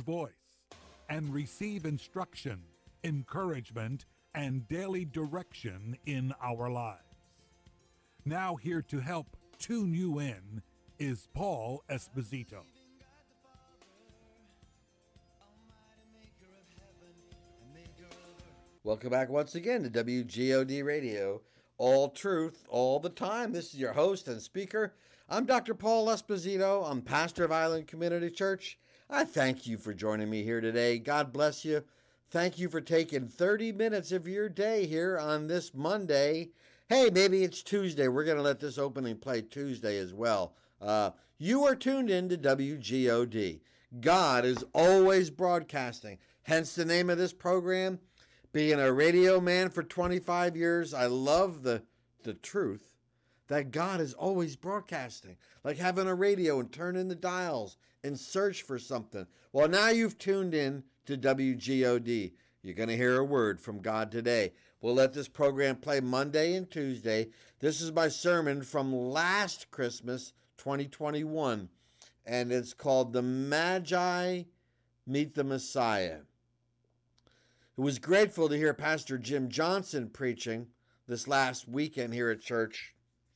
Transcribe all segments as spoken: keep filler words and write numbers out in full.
voice and receive instruction, encouragement, and daily direction in our lives. Now here to help tune you in is Paul Esposito. Welcome back once again to W G O D Radio, all truth, all the time. This is your host and speaker. I'm Doctor Paul Esposito. I'm pastor of Island Community Church. I thank you for joining me here today. God bless you. Thank you for taking thirty minutes of your day here on this Monday. Hey, maybe it's Tuesday. We're going to let this opening play Tuesday as well. Uh, you are tuned in to W G O D. God is always broadcasting. Hence the name of this program. Being a radio man for twenty-five years, I love the, the truth that God is always broadcasting. Like having a radio and turning the dials and search for something. Well, now you've tuned in to W G O D. You're going to hear a word from God today. We'll let this program play Monday and Tuesday. This is my sermon from last Christmas, twenty twenty-one, and it's called The Magi Meet the Messiah. It was grateful to hear Pastor Jim Johnson preaching this last weekend here at church,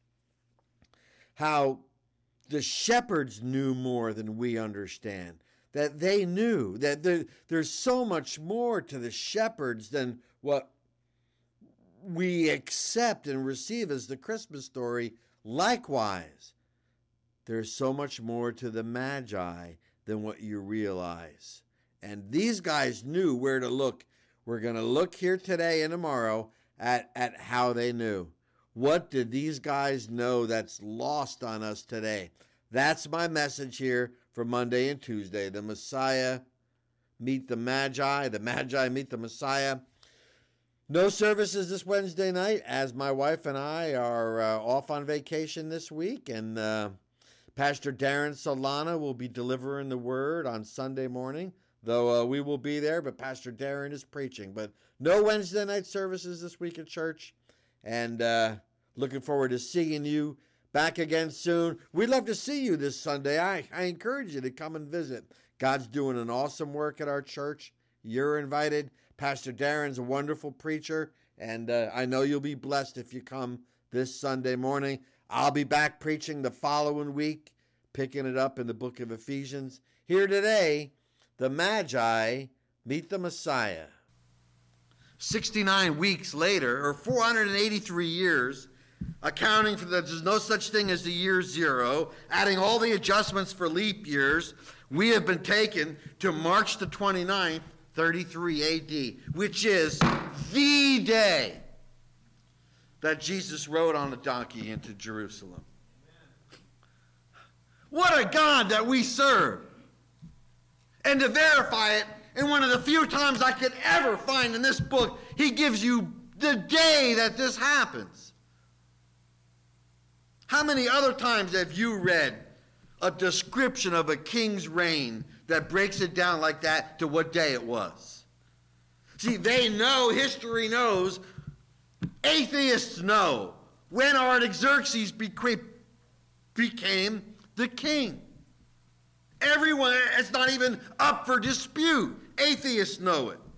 how the shepherds knew more than we understand, that they knew that there, there's so much more to the shepherds than what we accept and receive as the Christmas story. Likewise, there's so much more to the Magi than what you realize. And these guys knew where to look. We're going to look here today and tomorrow at, at how they knew. What did these guys know that's lost on us today? That's my message here for Monday and Tuesday. The Messiah meet the Magi. The Magi meet the Messiah. No services this Wednesday night as my wife and I are uh, off on vacation this week. And uh, Pastor Darren Solana will be delivering the word on Sunday morning. Though uh, we will be there, but Pastor Darren is preaching. But no Wednesday night services this week at church. And uh, looking forward to seeing you back again soon. We'd love to see you this Sunday. I, I encourage you to come and visit. God's doing an awesome work at our church. You're invited. Pastor Darren's a wonderful preacher, and uh, I know you'll be blessed if you come this Sunday morning. I'll be back preaching the following week, picking it up in the book of Ephesians. Here today, the Magi meet the Messiah. sixty-nine weeks later, or four hundred eighty-three years, accounting for that there's no such thing as the year zero, adding all the adjustments for leap years, we have been taken to March the twenty-ninth, thirty-three A D, which is the day that Jesus rode on a donkey into Jerusalem. What a God that we serve! And to verify it, in one of the few times I could ever find in this book, he gives you the day that this happens. How many other times have you read a description of a king's reign that breaks it down like that to what day it was? See, they know, history knows, atheists know, when Artaxerxes became the king. Everyone, it's not even up for dispute. Atheists know it.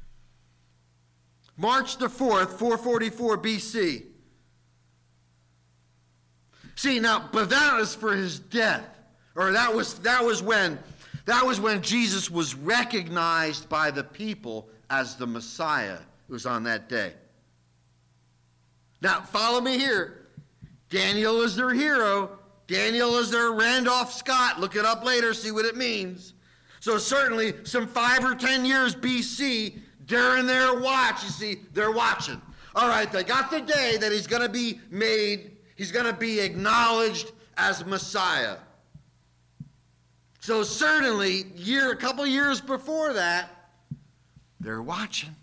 March the fourth, four forty-four B C. See, now, but that was for his death. Or that was that was when that was when Jesus was recognized by the people as the Messiah. It was on that day. Now, follow me here. Daniel is their hero. Daniel is their Randolph Scott. Look it up later, see what it means. So certainly some five or ten years B C, during their watch, you see, they're watching. All right, they got the day that he's going to be made, he's going to be acknowledged as Messiah. So certainly, year, a couple years before that, they're watching.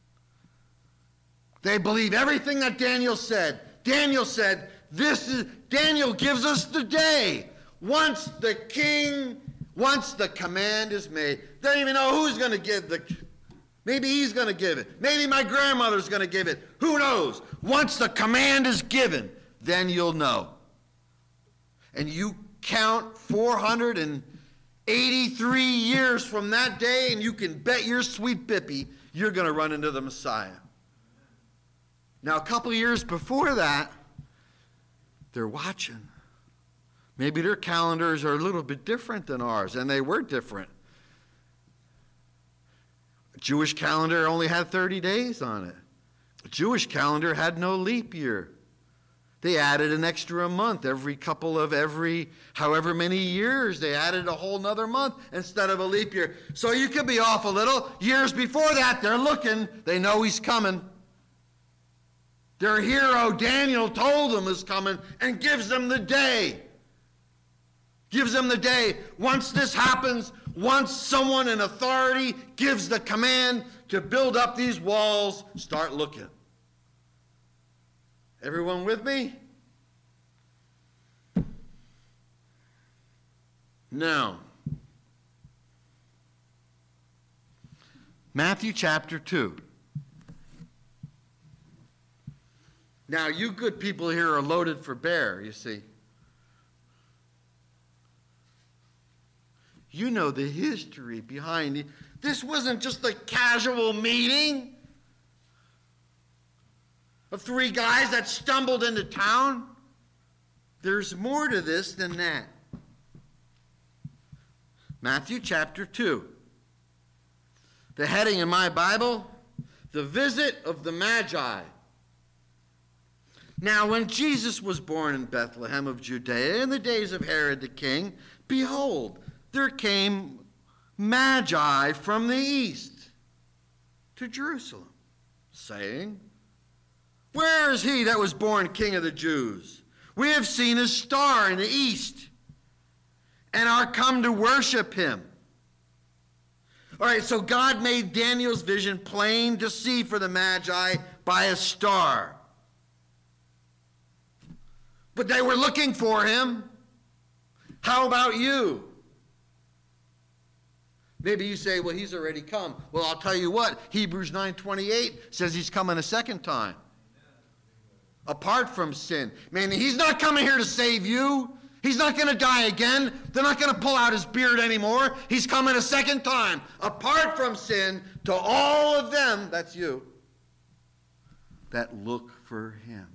They believe everything that Daniel said. Daniel said, This is, Daniel gives us the day. Once the king, once the command is made. They don't even know who's going to give the, maybe he's going to give it. Maybe my grandmother's going to give it. Who knows? Once the command is given, then you'll know. And you count four hundred eighty-three years from that day, and you can bet your sweet bippy you're going to run into the Messiah. Now, a couple of years before that, they're watching. Maybe their calendars are a little bit different than ours, and they were different. A Jewish calendar only had thirty days on it. A Jewish calendar had no leap year. They added an extra month every couple of every however many years. They added a whole nother month instead of a leap year. So you could be off a little. Years before that, they're looking. They know he's coming. Their hero, Daniel, told them is coming and gives them the day. Gives them the day. Once this happens, once someone in authority gives the command to build up these walls, start looking. Everyone with me? Now, Matthew chapter two. Now, you good people here are loaded for bear, you see. You know the history behind it. This wasn't just a casual meeting of three guys that stumbled into town. There's more to this than that. Matthew chapter two. The heading in my Bible, The Visit of the Magi. Now, when Jesus was born in Bethlehem of Judea in the days of Herod the king, behold, there came Magi from the east to Jerusalem, saying, Where is he that was born King of the Jews? We have seen his star in the east and are come to worship him. All right, so God made Daniel's vision plain to see for the Magi by a star. But they were looking for him. How about you? Maybe you say, well, he's already come. Well, I'll tell you what, Hebrews nine twenty-eight says he's coming a second time. Apart from sin. Meaning he's not coming here to save you. He's not going to die again. They're not going to pull out his beard anymore. He's coming a second time. Apart from sin, to all of them, that's you, that look for him.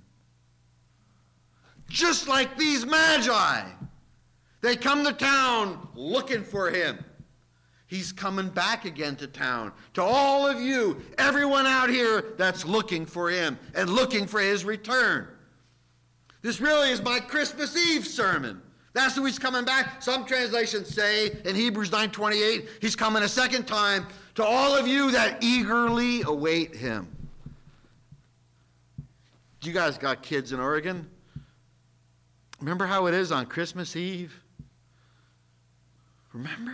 Just like these Magi. They come to town looking for him. He's coming back again to town. To all of you, everyone out here that's looking for him and looking for his return. This really is my Christmas Eve sermon. That's who he's coming back. Some translations say in Hebrews nine twenty-eight, he's coming a second time to all of you that eagerly await him. You guys got kids in Oregon? Remember how it is on Christmas Eve? Remember?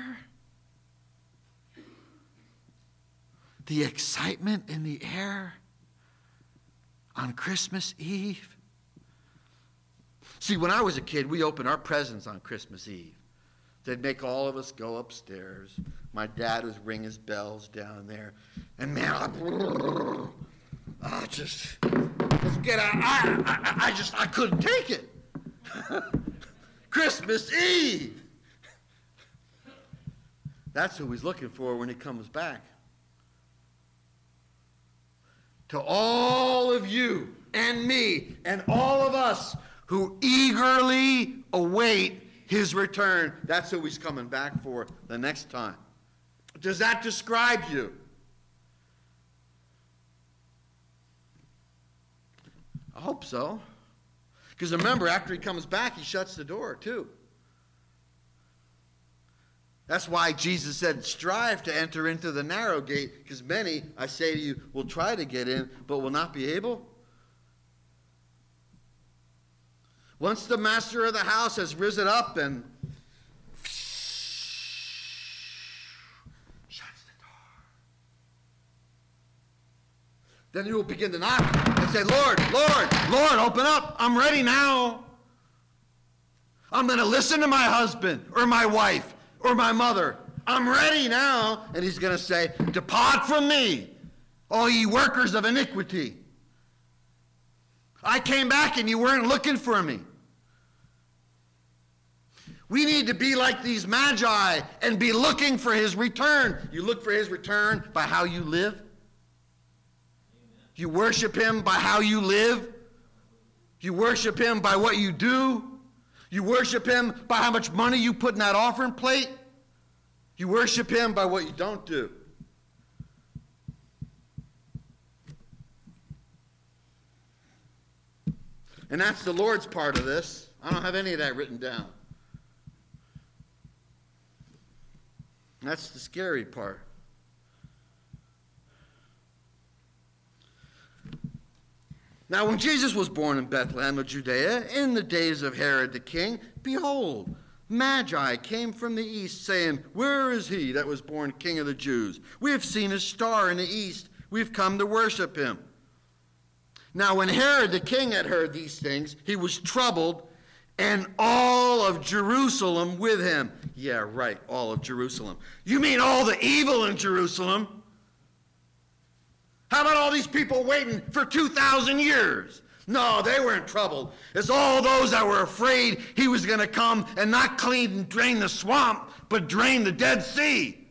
The excitement in the air on Christmas Eve. See, when I was a kid, we opened our presents on Christmas Eve. They'd make all of us go upstairs. My dad would ring his bells down there. And man, I, I just, let's get out. I, I, I just, I couldn't take it. Christmas Eve. That's who he's looking for when he comes back. To all of you and me and all of us who eagerly await his return, that's who he's coming back for the next time. Does that describe you? I hope so. Because remember, after he comes back, he shuts the door too. That's why Jesus said, strive to enter into the narrow gate, because many, I say to you, will try to get in, but will not be able. Once the master of the house has risen up and shuts the door, then you will begin to knock and say, Lord, Lord, Lord, open up. I'm ready now. I'm going to listen to my husband or my wife or my mother. I'm ready now. And he's going to say, depart from me, all ye workers of iniquity. I came back and you weren't looking for me. We need to be like these magi and be looking for his return. You look for his return by how you live. You worship him by how you live. You worship him by what you do. You worship him by how much money you put in that offering plate. You worship him by what you don't do. And that's the Lord's part of this. I don't have any of that written down. That's the scary part. Now, when Jesus was born in Bethlehem of Judea, in the days of Herod the king, behold, Magi came from the east, saying, Where is he that was born King of the Jews? We have seen his star in the east. We've come to worship him. Now, when Herod the king had heard these things, he was troubled, and all of Jerusalem with him. Yeah, right, all of Jerusalem. You mean all the evil in Jerusalem? How about all these people waiting for two thousand years? No, they weren't troubled. It's all those that were afraid he was going to come and not clean and drain the swamp, but drain the Dead Sea.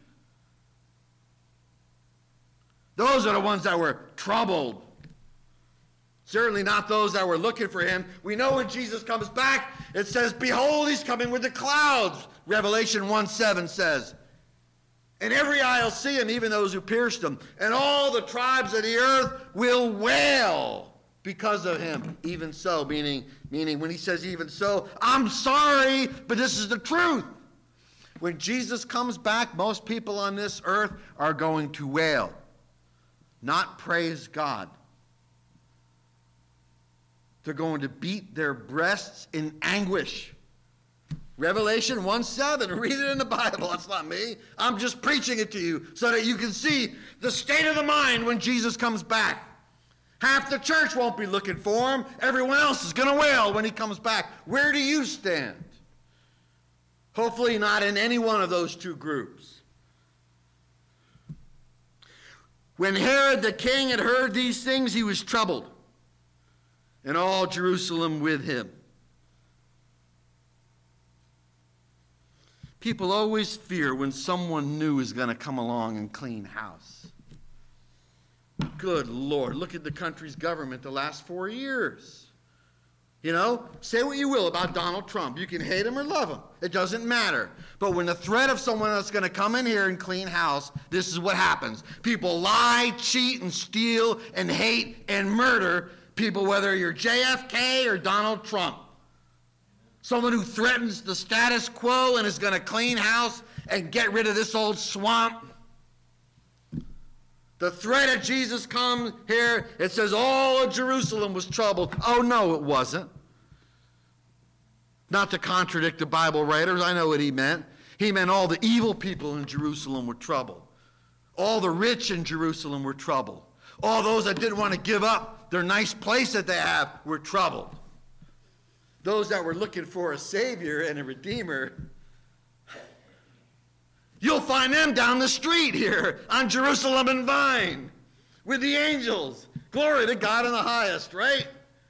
Those are the ones that were troubled. Certainly not those that were looking for him. We know when Jesus comes back, it says, Behold, he's coming with the clouds. Revelation one seven says, And every eye will see him, even those who pierced him. And all the tribes of the earth will wail because of him. Even so, meaning, meaning when he says even so, I'm sorry, but this is the truth. When Jesus comes back, most people on this earth are going to wail, not praise God. They're going to beat their breasts in anguish. Revelation one seven, read it in the Bible. That's not me. I'm just preaching it to you so that you can see the state of the mind when Jesus comes back. Half the church won't be looking for him. Everyone else is going to wail when he comes back. Where do you stand? Hopefully not in any one of those two groups. When Herod the king had heard these things, he was troubled, and all Jerusalem with him. People always fear when someone new is going to come along and clean house. Good Lord, look at the country's government the last four years. You know, say what you will about Donald Trump. You can hate him or love him. It doesn't matter. But when the threat of someone that's going to come in here and clean house, this is what happens. People lie, cheat, and steal, and hate, and murder people, whether you're J F K or Donald Trump. Someone who threatens the status quo and is going to clean house and get rid of this old swamp. The threat of Jesus comes here. It says all of Jerusalem was troubled. Oh, no, it wasn't. Not to contradict the Bible writers, I know what he meant. He meant all the evil people in Jerusalem were troubled. All the rich in Jerusalem were troubled. All those that didn't want to give up their nice place that they have were troubled. Those that were looking for a Savior and a Redeemer, you'll find them down the street here on Jerusalem and Vine with the angels. Glory to God in the highest, right?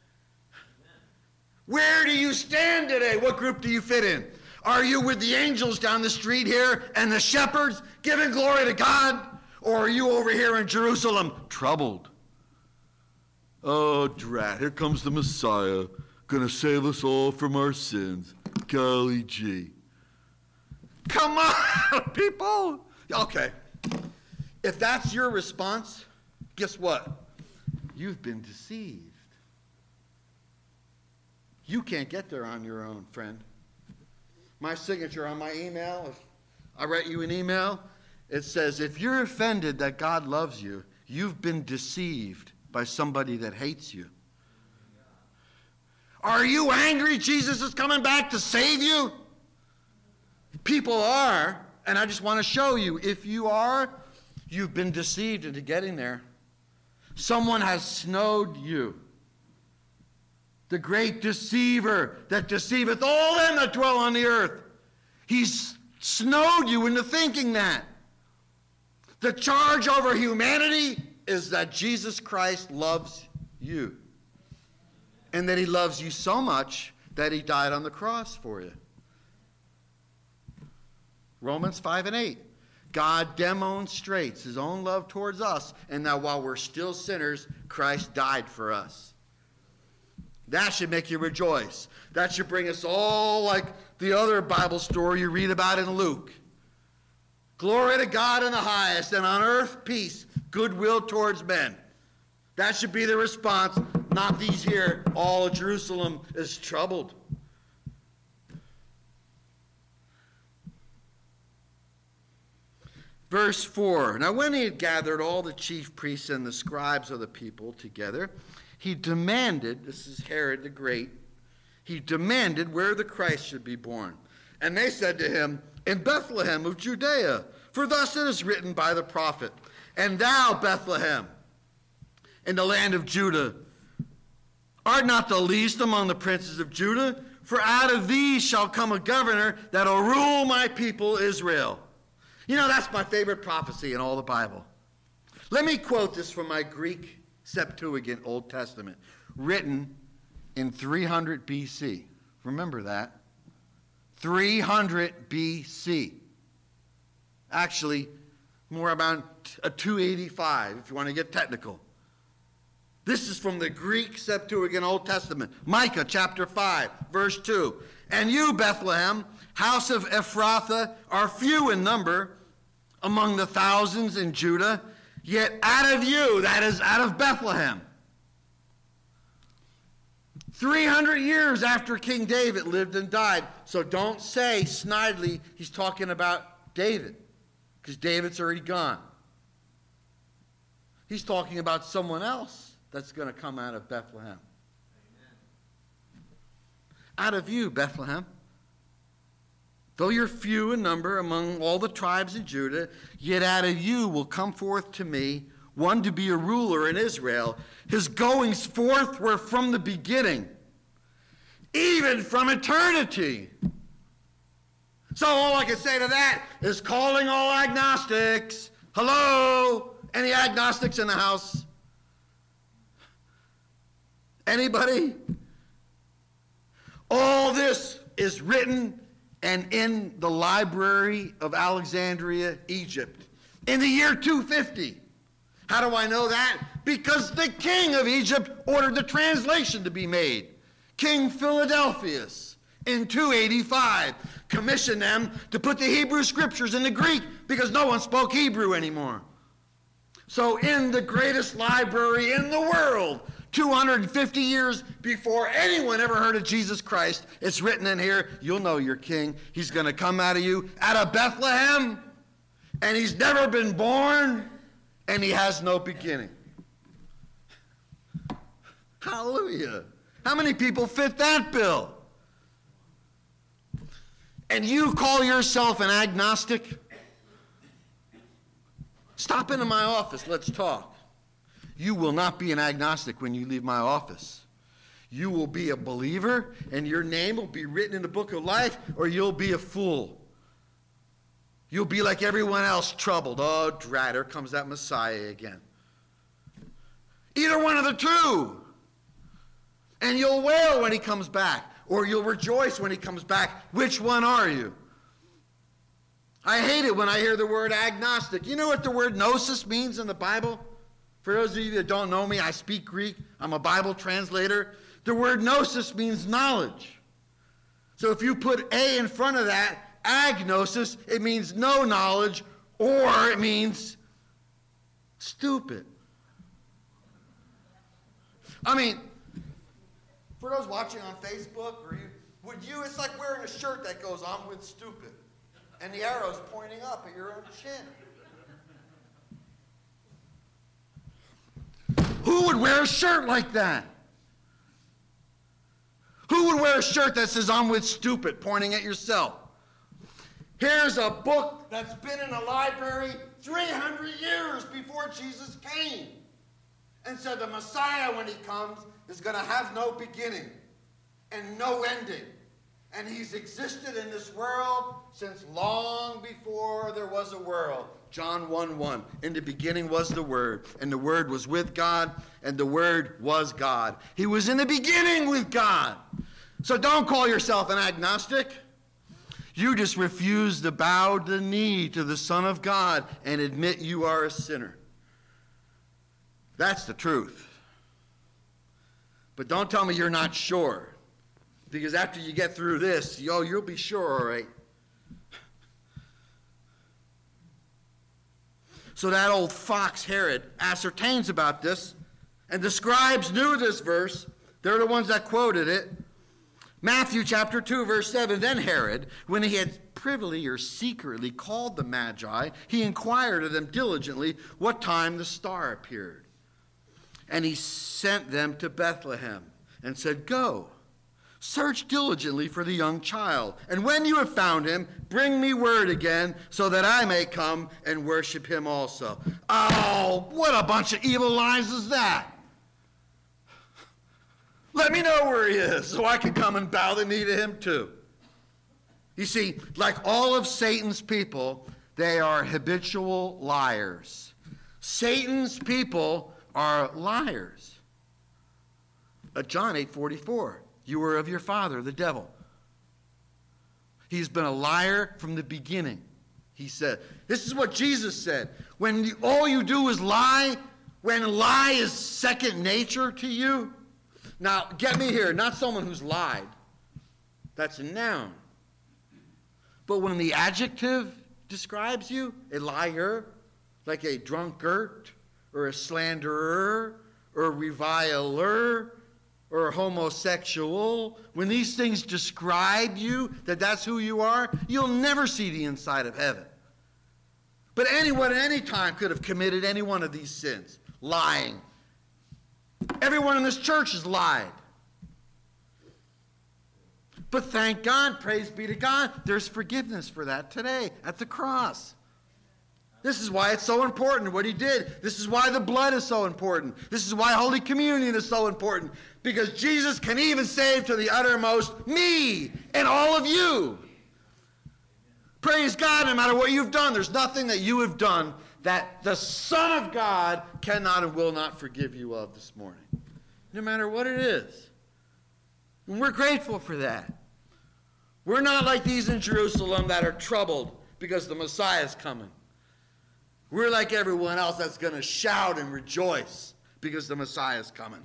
Where do you stand today? What group do you fit in? Are you with the angels down the street here and the shepherds giving glory to God? Or are you over here in Jerusalem troubled? Oh, drat, here comes the Messiah, gonna save us all from our sins. Golly gee. Come on, people. Okay. If that's your response, guess what? You've been deceived. You can't get there on your own, friend. My signature on my email, if I write you an email, it says, if you're offended that God loves you, you've been deceived by somebody that hates you. Are you angry Jesus is coming back to save you? People are, and I just want to show you, if you are, you've been deceived into getting there. Someone has snowed you. The great deceiver that deceiveth all them that dwell on the earth. He's snowed you into thinking that. The charge over humanity is that Jesus Christ loves you. And that he loves you so much that he died on the cross for you. Romans five and eight. God demonstrates his own love towards us, and that while we're still sinners, Christ died for us. That should make you rejoice. That should bring us all like the other Bible story you read about in Luke. Glory to God in the highest, and on earth peace, goodwill towards men. That should be the response, not these here, all Jerusalem is troubled. Verse four, now when he had gathered all the chief priests and the scribes of the people together, he demanded, this is Herod the Great, he demanded where the Christ should be born. And they said to him, in Bethlehem of Judea, for thus it is written by the prophet, and thou, Bethlehem, in the land of Judah, art not the least among the princes of Judah, for out of thee shall come a governor that will rule my people Israel. You know, that's my favorite prophecy in all the Bible. Let me quote this from my Greek Septuagint Old Testament, written in three hundred B C. Remember that. three hundred B C. Actually, more about a two eighty-five, if you want to get technical. This is from the Greek Septuagint Old Testament. Micah chapter five, verse two. And you, Bethlehem, house of Ephrathah, are few in number among the thousands in Judah, yet out of you, that is out of Bethlehem, three hundred years after King David lived and died. So don't say snidely he's talking about David, because David's already gone. He's talking about someone else that's going to come out of Bethlehem. Amen. Out of you, Bethlehem, though you're few in number among all the tribes in Judah, yet out of you will come forth to me one to be a ruler in Israel. His goings forth were from the beginning, even from eternity. So all I can say to that is calling all agnostics. Hello? Any agnostics in the house? Anybody? All this is written and in the library of Alexandria, Egypt, in the year two fifty. How do I know that? Because the king of Egypt ordered the translation to be made. King Philadelphus, in two eighty-five, commissioned them to put the Hebrew scriptures into Greek because no one spoke Hebrew anymore. So in the greatest library in the world, two hundred fifty years before anyone ever heard of Jesus Christ, it's written in here, you'll know your king. He's going to come out of you, out of Bethlehem, and he's never been born, and he has no beginning. Hallelujah. How many people fit that bill? And you call yourself an agnostic? Stop into my office, let's talk. You will not be an agnostic when you leave my office. You will be a believer, and your name will be written in the book of life, or you'll be a fool. You'll be like everyone else, troubled. Oh, drat, here comes that Messiah again. Either one of the two. And you'll wail when he comes back, or you'll rejoice when he comes back. Which one are you? I hate it when I hear the word agnostic. You know what the word gnosis means in the Bible? For those of you that don't know me, I speak Greek. I'm a Bible translator. The word gnosis means knowledge. So if you put A in front of that, agnosis, it means no knowledge, or it means stupid. I mean, for those watching on Facebook, or you, would you, it's like wearing a shirt that goes, I'm with stupid, and the arrow's pointing up at your own chin. Who would wear a shirt like that? Who would wear a shirt that says, I'm with stupid, pointing at yourself? Here's a book that's been in a library three hundred years before Jesus came, and said the Messiah, when he comes, is going to have no beginning and no ending. And he's existed in this world since long before there was a world. John one one, in the beginning was the Word, and the Word was with God, and the Word was God. He was in the beginning with God. So don't call yourself an agnostic. You just refuse to bow the knee to the Son of God and admit you are a sinner. That's the truth. But don't tell me you're not sure. Because after you get through this, yo, you'll be sure, all right. So that old fox Herod ascertains about this, and the scribes knew this verse. They're the ones that quoted it. Matthew chapter two, verse seven, then Herod, when he had privily or secretly called the Magi, he inquired of them diligently what time the star appeared. And he sent them to Bethlehem and said, go, search diligently for the young child, and when you have found him, bring me word again, so that I may come and worship him also. Oh, what a bunch of evil lies is that? Let me know where he is, so I can come and bow the knee to him too. You see, like all of Satan's people, they are habitual liars. Satan's people are liars. Uh, John eight forty-four. You were of your father, the devil. He's been a liar from the beginning, he said. This is what Jesus said. When you, all you do is lie, when lie is second nature to you. Now, get me here, not someone who's lied. That's a noun. But when the adjective describes you, a liar, like a drunkard, or a slanderer, or a reviler, or a homosexual, when these things describe you, that that's who you are, you'll never see the inside of heaven. But anyone at any time could have committed any one of these sins. Lying. Everyone in this church has lied. But thank God, praise be to God, there's forgiveness for that today at the cross. This is why it's so important what he did. This is why the blood is so important. This is why Holy Communion is so important. Because Jesus can even save to the uttermost me and all of you. Praise God, no matter what you've done, there's nothing that you have done that the Son of God cannot and will not forgive you of this morning. No matter what it is. And we're grateful for that. We're not like these in Jerusalem that are troubled because the Messiah is coming. We're like everyone else that's going to shout and rejoice because the Messiah is coming.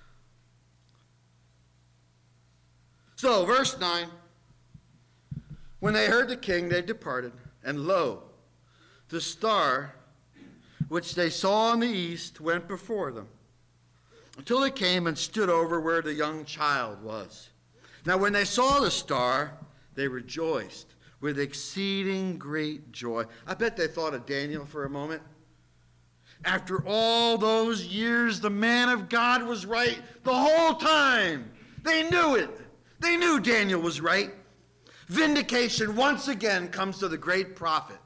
So, verse nine. When they heard the king, they departed. And lo, the star which they saw in the east went before them, until they came and stood over where the young child was. Now when they saw the star, they rejoiced with exceeding great joy. I bet they thought of Daniel for a moment. After all those years, the man of God was right the whole time. They knew it. They knew Daniel was right. Vindication once again comes to the great prophet,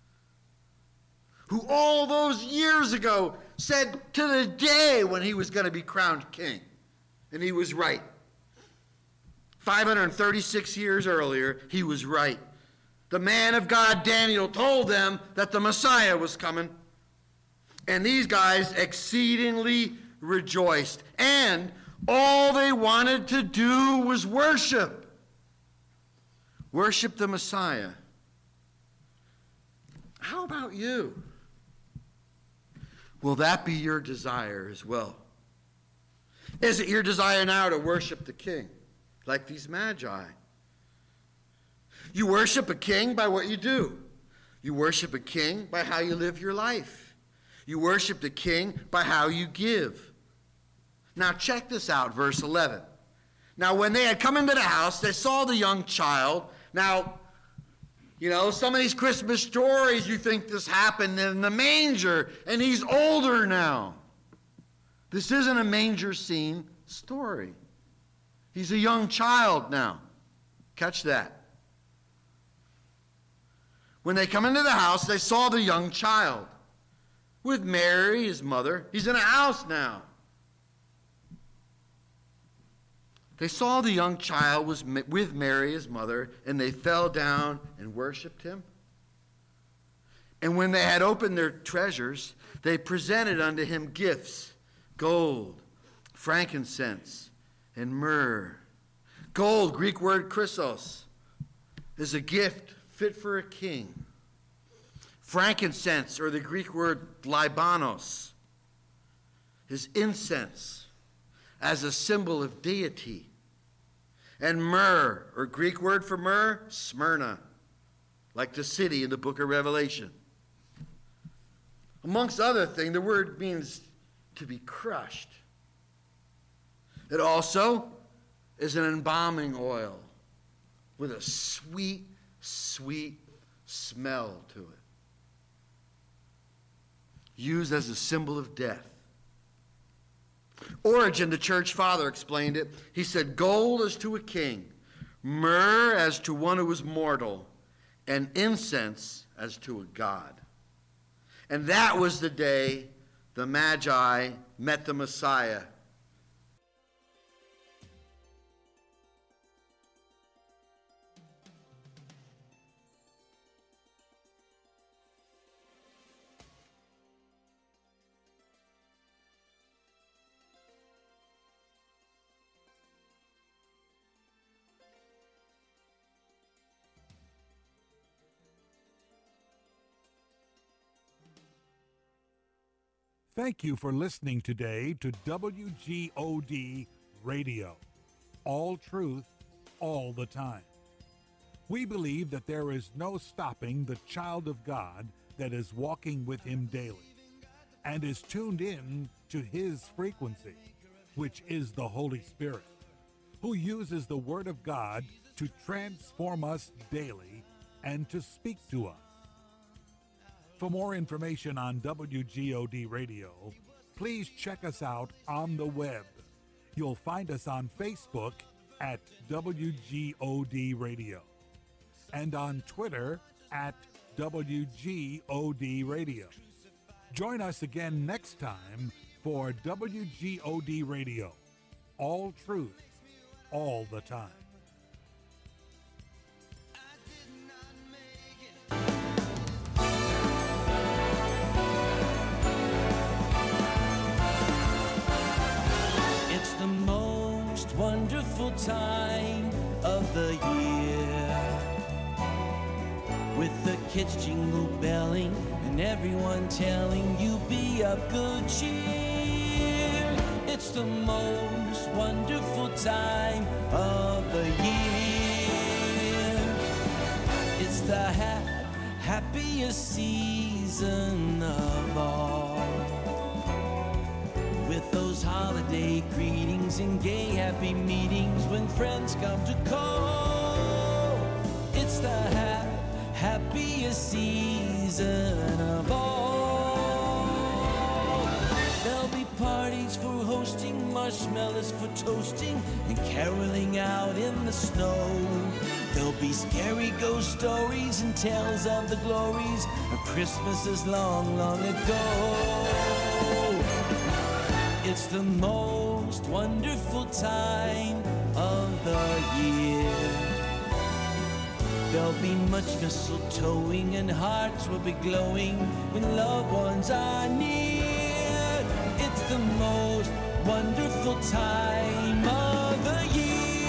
who all those years ago said to the day when he was going to be crowned king. And he was right. five hundred thirty-six years earlier, he was right. The man of God, Daniel, told them that the Messiah was coming. And these guys exceedingly rejoiced. And all they wanted to do was worship. Worship the Messiah. How about you? Will that be your desire as well? Is it your desire now to worship the king, like these magi? You worship a king by what you do. You worship a king by how you live your life. You worship the king by how you give. Now check this out, verse eleven. Now when they had come into the house, they saw the young child. Now, you know, some of these Christmas stories, you think this happened in the manger, and he's older now. This isn't a manger scene story. He's a young child now. Catch that. When they come into the house, they saw the young child with Mary, his mother. He's in a house now. They saw the young child was with Mary, his mother, and they fell down and worshipped him. And when they had opened their treasures, they presented unto him gifts, gold, frankincense, and myrrh. Gold, Greek word chrysos, is a gift fit for a king. Frankincense, or the Greek word libanos, is incense as a symbol of deity. And myrrh, or Greek word for myrrh, Smyrna, like the city in the book of Revelation. Amongst other things, the word means to be crushed. It also is an embalming oil with a sweet, sweet smell to it, used as a symbol of death. Origen, the church father, explained it. He said, gold as to a king, myrrh as to one who is mortal, and incense as to a god. And that was the day the Magi met the Messiah. Thank you for listening today to W G O D Radio. All truth, all the time. We believe that there is no stopping the child of God that is walking with him daily and is tuned in to his frequency, which is the Holy Spirit, who uses the Word of God to transform us daily and to speak to us. For more information on W G O D Radio, please check us out on the web. You'll find us on Facebook at W G O D Radio and on Twitter at W G O D Radio. Join us again next time for W G O D Radio. All truth, all the time. The most wonderful time of the year, with the kids jingle belling and everyone telling you be of good cheer. It's the most wonderful time of the year. It's the ha- happiest season of all, with those holiday greetings and gay happy meetings when friends come to call. It's the ha- happiest season of all. There'll be parties for hosting, marshmallows for toasting, and caroling out in the snow. There'll be scary ghost stories and tales of the glories of Christmases long, long ago. It's the most wonderful time of the year. There'll be much mistletoeing and hearts will be glowing when loved ones are near. It's the most wonderful time of the year.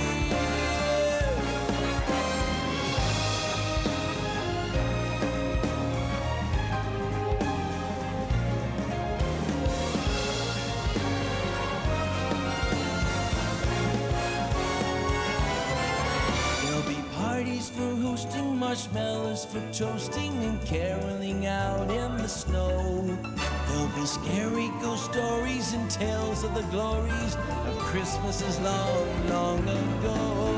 For hosting, marshmallows for toasting, and caroling out in the snow. There'll be scary ghost stories and tales of the glories of Christmases long, long ago.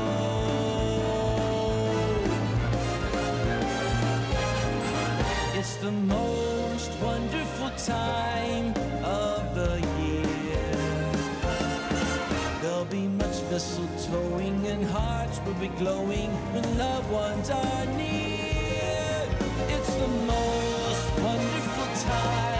It's the most wonderful time of the year. There'll be much mistletoeing and hearts will be glowing when loved ones are near. It's the most wonderful time